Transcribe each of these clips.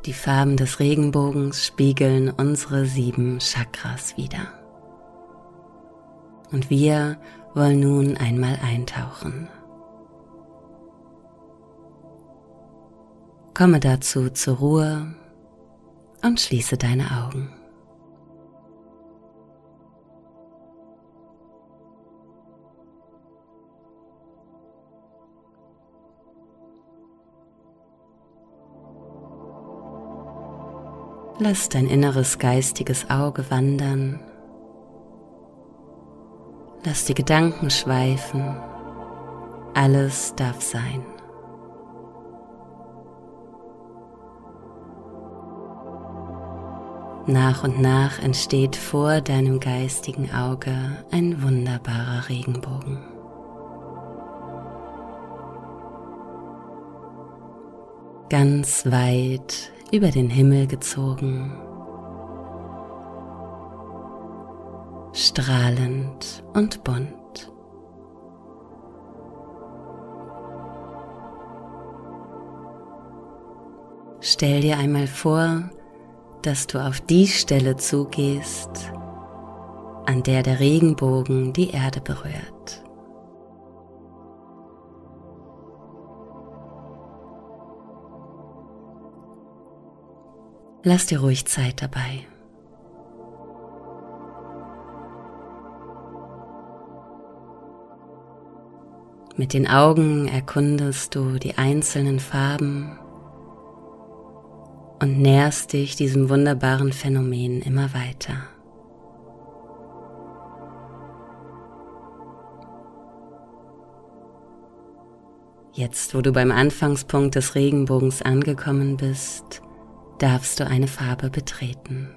Die Farben des Regenbogens spiegeln unsere 7 Chakras wider. Und wir wollen nun einmal eintauchen. Komme dazu zur Ruhe und schließe deine Augen. Lass dein inneres geistiges Auge wandern. Lass die Gedanken schweifen. Alles darf sein. Nach und nach entsteht vor deinem geistigen Auge ein wunderbarer Regenbogen. Ganz weit über den Himmel gezogen, strahlend und bunt. Stell dir einmal vor, dass du auf die Stelle zugehst, an der der Regenbogen die Erde berührt. Lass dir ruhig Zeit dabei. Mit den Augen erkundest du die einzelnen Farben und näherst dich diesem wunderbaren Phänomen immer weiter. Jetzt, wo du beim Anfangspunkt des Regenbogens angekommen bist, darfst du eine Farbe betreten.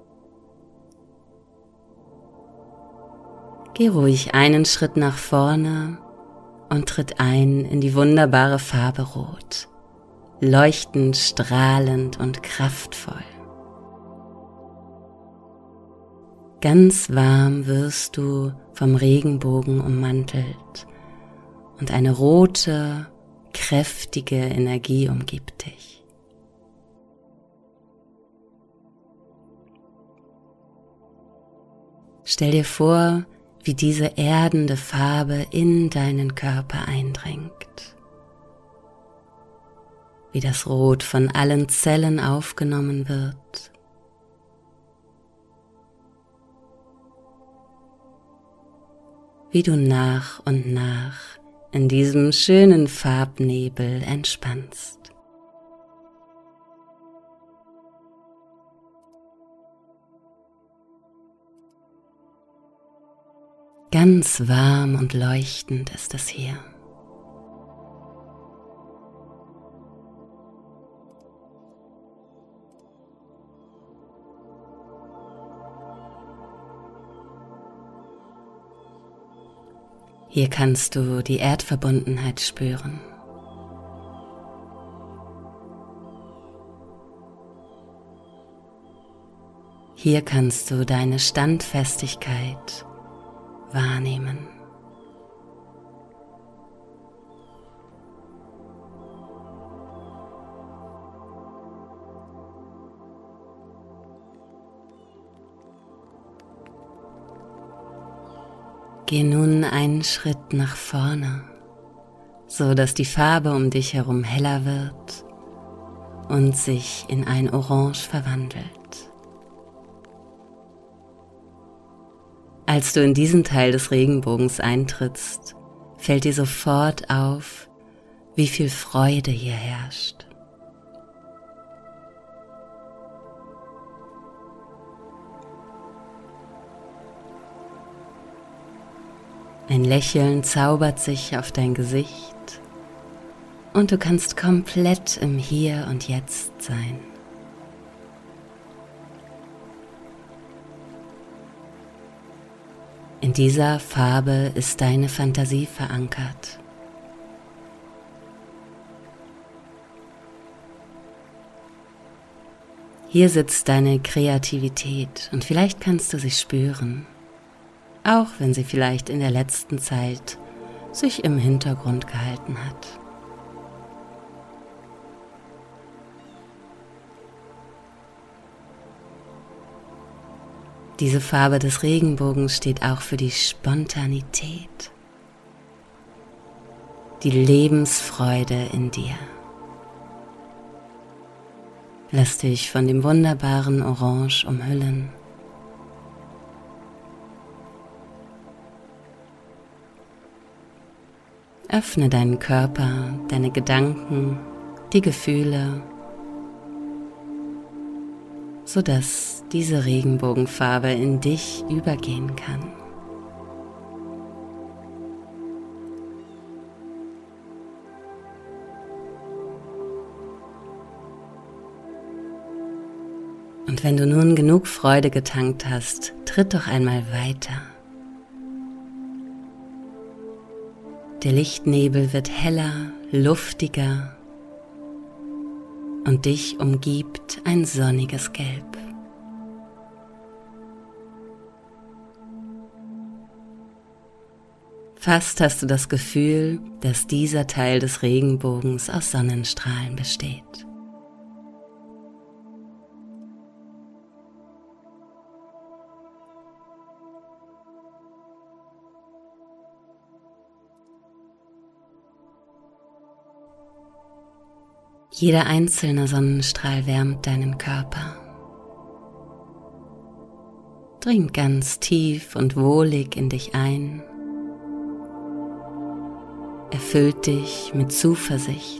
Geh ruhig einen Schritt nach vorne und tritt ein in die wunderbare Farbe Rot, leuchtend, strahlend und kraftvoll. Ganz warm wirst du vom Regenbogen ummantelt und eine rote, kräftige Energie umgibt dich. Stell dir vor, wie diese erdende Farbe in deinen Körper eindringt, wie das Rot von allen Zellen aufgenommen wird, wie du nach und nach in diesem schönen Farbnebel entspannst. Ganz warm und leuchtend ist es hier. Hier kannst du die Erdverbundenheit spüren. Hier kannst du deine Standfestigkeit wahrnehmen. Geh nun einen Schritt nach vorne, so dass die Farbe um dich herum heller wird und sich in ein Orange verwandelt. Als du in diesen Teil des Regenbogens eintrittst, fällt dir sofort auf, wie viel Freude hier herrscht. Ein Lächeln zaubert sich auf dein Gesicht und du kannst komplett im Hier und Jetzt sein. In dieser Farbe ist deine Fantasie verankert. Hier sitzt deine Kreativität und vielleicht kannst du sie spüren, auch wenn sie vielleicht in der letzten Zeit sich im Hintergrund gehalten hat. Diese Farbe des Regenbogens steht auch für die Spontanität, die Lebensfreude in dir. Lass dich von dem wunderbaren Orange umhüllen. Öffne deinen Körper, deine Gedanken, die Gefühle, sodass diese Regenbogenfarbe in dich übergehen kann. Und wenn du nun genug Freude getankt hast, tritt doch einmal weiter. Der Lichtnebel wird heller, luftiger und dich umgibt ein sonniges Gelb. Fast hast du das Gefühl, dass dieser Teil des Regenbogens aus Sonnenstrahlen besteht. Jeder einzelne Sonnenstrahl wärmt deinen Körper. Dringt ganz tief und wohlig in dich ein. Erfüllt dich mit Zuversicht.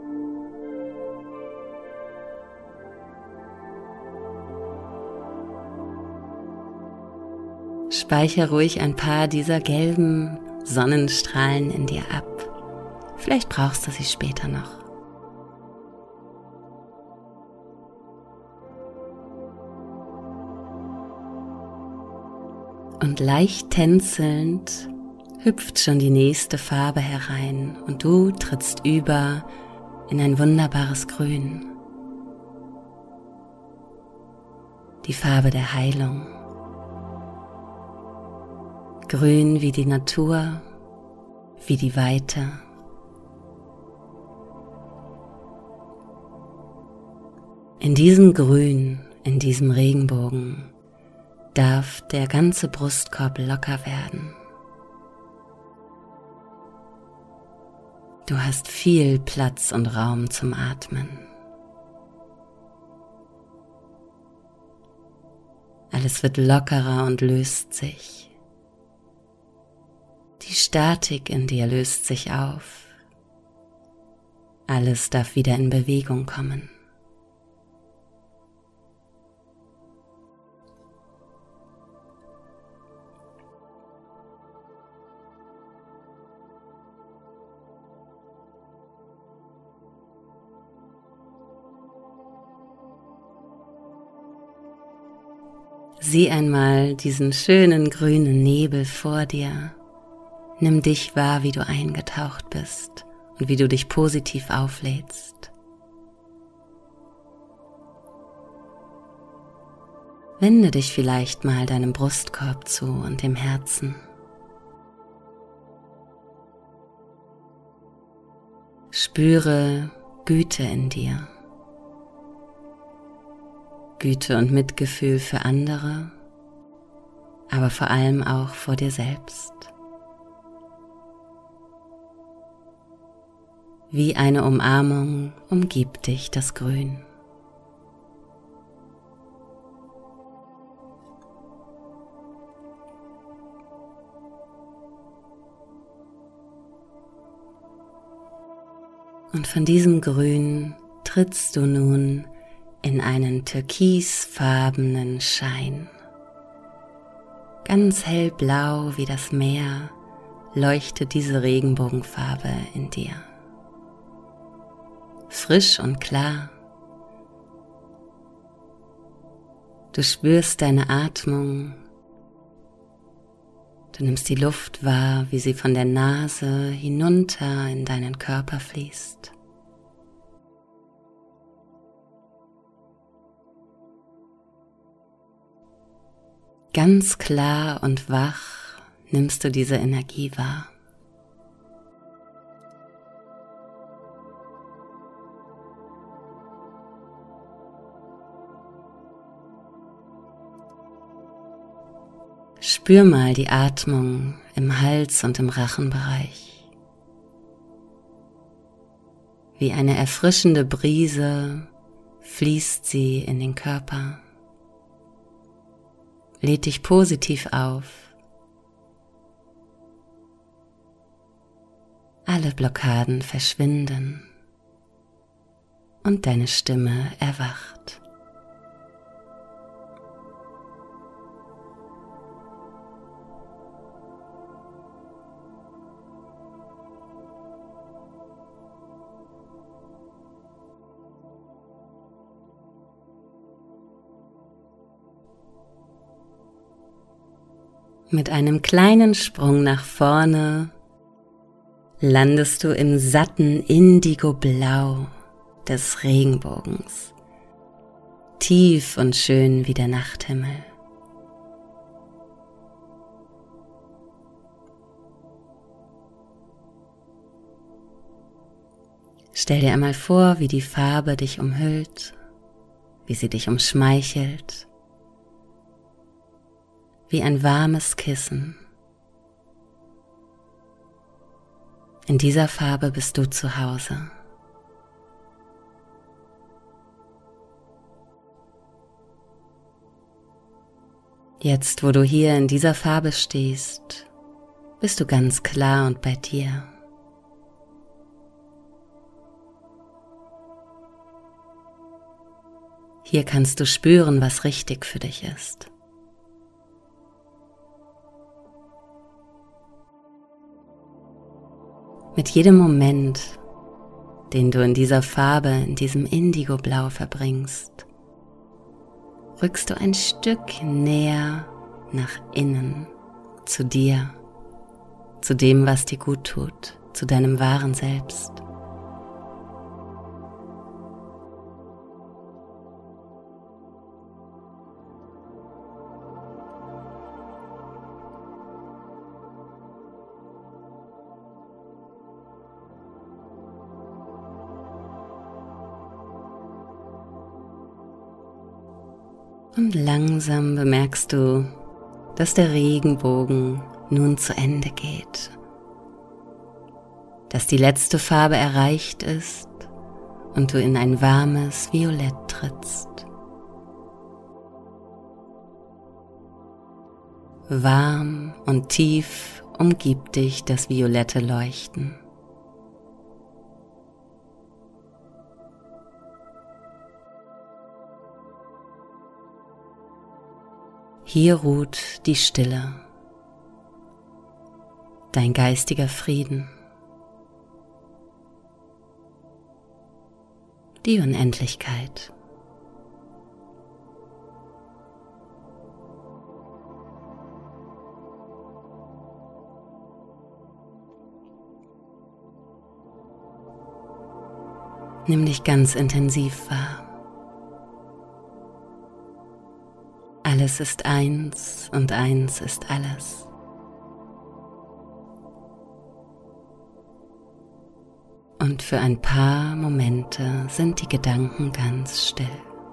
Speichere ruhig ein paar dieser gelben Sonnenstrahlen in dir ab. Vielleicht brauchst du sie später noch. Und leicht tänzelnd hüpft schon die nächste Farbe herein und du trittst über in ein wunderbares Grün. Die Farbe der Heilung. Grün wie die Natur, wie die Weite. In diesem Grün, in diesem Regenbogen, darf der ganze Brustkorb locker werden. Du hast viel Platz und Raum zum Atmen. Alles wird lockerer und löst sich. Die Statik in dir löst sich auf. Alles darf wieder in Bewegung kommen. Sieh einmal diesen schönen grünen Nebel vor dir. Nimm dich wahr, wie du eingetaucht bist und wie du dich positiv auflädst. Wende dich vielleicht mal deinem Brustkorb zu und dem Herzen. Spüre Güte in dir. Güte und Mitgefühl für andere, aber vor allem auch vor dir selbst. Wie eine Umarmung umgibt dich das Grün. Und von diesem Grün trittst du nun in einen türkisfarbenen Schein. Ganz hellblau wie das Meer leuchtet diese Regenbogenfarbe in dir. Frisch und klar. Du spürst deine Atmung. Du nimmst die Luft wahr, wie sie von der Nase hinunter in deinen Körper fließt. Ganz klar und wach nimmst du diese Energie wahr. Spür mal die Atmung im Hals- und im Rachenbereich. Wie eine erfrischende Brise fließt sie in den Körper. Lädt dich positiv auf. Alle Blockaden verschwinden und deine Stimme erwacht. Mit einem kleinen Sprung nach vorne landest du im satten Indigo-Blau des Regenbogens, tief und schön wie der Nachthimmel. Stell dir einmal vor, wie die Farbe dich umhüllt, wie sie dich umschmeichelt, wie ein warmes Kissen. In dieser Farbe bist du zu Hause. Jetzt, wo du hier in dieser Farbe stehst, bist du ganz klar und bei dir. Hier kannst du spüren, was richtig für dich ist. Mit jedem Moment, den du in dieser Farbe, in diesem Indigo-Blau verbringst, rückst du ein Stück näher nach innen, zu dir, zu dem, was dir gut tut, zu deinem wahren Selbst. Und langsam bemerkst du, dass der Regenbogen nun zu Ende geht, dass die letzte Farbe erreicht ist und du in ein warmes Violett trittst. Warm und tief umgibt dich das violette Leuchten. Hier ruht die Stille, dein geistiger Frieden, die Unendlichkeit. Nimm dich ganz intensiv wahr. Alles ist eins und eins ist alles. Und für ein paar Momente sind die Gedanken ganz still.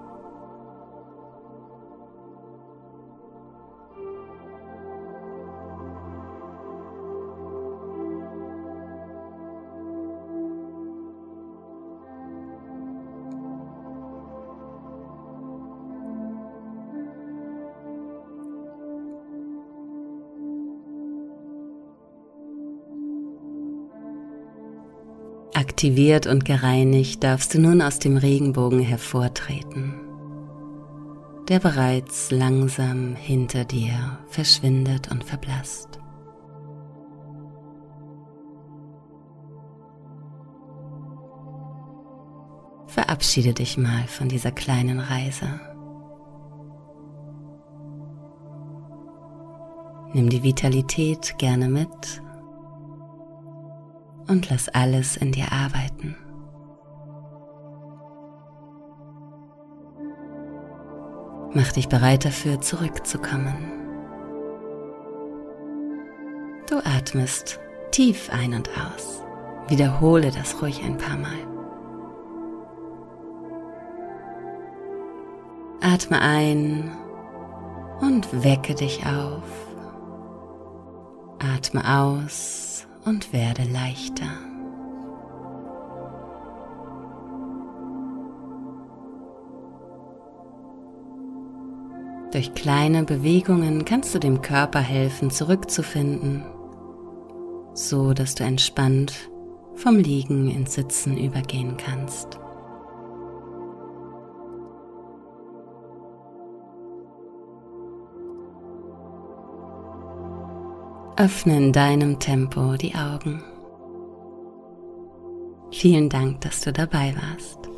Aktiviert und gereinigt darfst du nun aus dem Regenbogen hervortreten, der bereits langsam hinter dir verschwindet und verblasst. Verabschiede dich mal von dieser kleinen Reise. Nimm die Vitalität gerne mit und lass alles in dir arbeiten. Mach dich bereit dafür, zurückzukommen. Du atmest tief ein und aus. Wiederhole das ruhig ein paar Mal. Atme ein und wecke dich auf Atme aus und werde leichter. Durch kleine Bewegungen kannst du dem Körper helfen, zurückzufinden, so dass du entspannt vom Liegen ins Sitzen übergehen kannst. Öffne in deinem Tempo die Augen. Vielen Dank, dass du dabei warst.